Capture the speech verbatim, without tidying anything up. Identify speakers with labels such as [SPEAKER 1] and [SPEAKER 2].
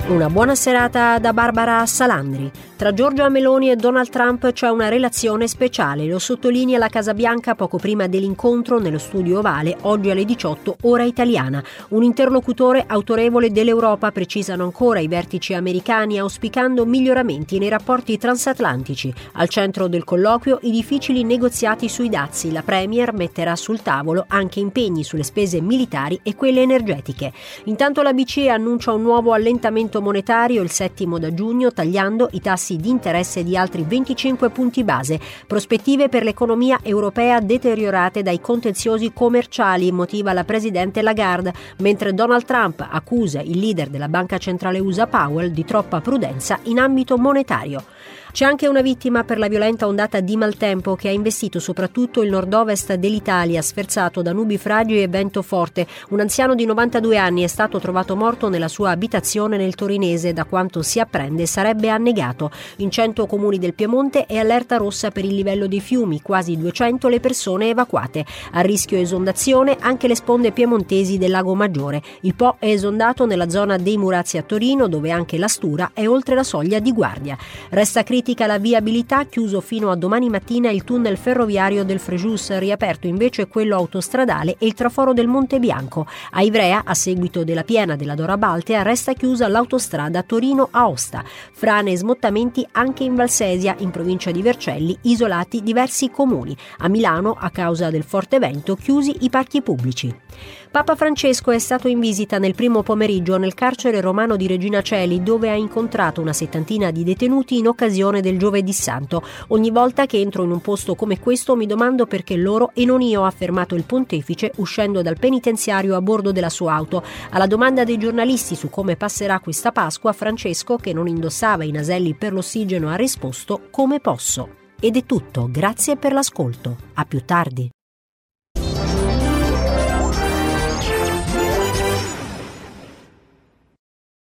[SPEAKER 1] Una buona serata da Barbara Salandri. Tra Giorgia Meloni e Donald Trump c'è una relazione speciale, lo sottolinea la Casa Bianca poco prima dell'incontro nello studio ovale, oggi alle diciotto, ora italiana. Un interlocutore autorevole dell'Europa, precisano ancora i vertici americani, auspicando miglioramenti nei rapporti transatlantici. Al centro del colloquio i difficili negoziati sui dazi. La Premier metterà sul tavolo anche impegni sulle spese militari e quelle energetiche. Intanto la B C E annuncia un nuovo allentamento monetario, il settimo da giugno, tagliando i tassi di interesse di altri venticinque punti base. Prospettive per l'economia europea deteriorate dai contenziosi commerciali, motiva la presidente Lagarde, mentre Donald Trump accusa il leader della Banca Centrale U S A Powell di troppa prudenza in ambito monetario. C'è anche una vittima per la violenta ondata di maltempo che ha investito soprattutto il nord-ovest dell'Italia, sferzato da nubi fragili e vento forte. Un anziano di novantadue anni è stato trovato morto nella sua abitazione nel Torinese. Da quanto si apprende sarebbe annegato. In cento comuni del Piemonte è allerta rossa per il livello dei fiumi, quasi duecento le persone evacuate. A rischio esondazione anche le sponde piemontesi del Lago Maggiore. Il Po è esondato nella zona dei Murazzi a Torino, dove anche la Stura è oltre la soglia di guardia. Resta critica la viabilità, chiuso fino a domani mattina il tunnel ferroviario del Frejus, riaperto invece quello autostradale e il traforo del Monte Bianco. A Ivrea, a seguito della piena della Dora Baltea, resta chiusa l'autostrada Torino-Aosta. Frane e smottamenti anche in Valsesia, in provincia di Vercelli, isolati diversi comuni. A Milano, a causa del forte vento, chiusi i parchi pubblici. Papa Francesco è stato in visita nel primo pomeriggio nel carcere romano di Regina Coeli, dove ha incontrato una settantina di detenuti in occasione del Giovedì Santo. Ogni volta che entro in un posto come questo mi domando perché loro e non io, ha affermato il pontefice uscendo dal penitenziario a bordo della sua auto. Alla domanda dei giornalisti su come passerà questa Pasqua, Francesco, che non indossava i naselli per l'ossigeno, ha risposto: come posso. Ed è tutto, grazie per l'ascolto. A più tardi.